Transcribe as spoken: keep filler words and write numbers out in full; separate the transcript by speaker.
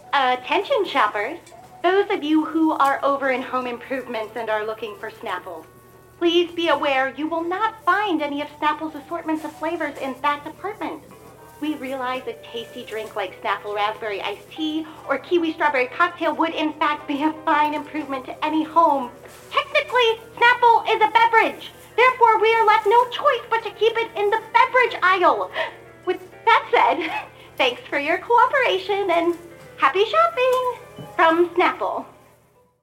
Speaker 1: Attention shoppers, those of you who are over in home improvements and are looking for Snapple, please be aware you will not find any of Snapple's assortments of flavors in that department. We realize a tasty drink like Snapple Raspberry Iced Tea or Kiwi Strawberry Cocktail would in fact be a fine improvement to any home. Technically, Snapple is a beverage. Therefore, we are left no choice but to keep it in the beverage aisle. With that said, thanks for your cooperation and happy shopping from Snapple.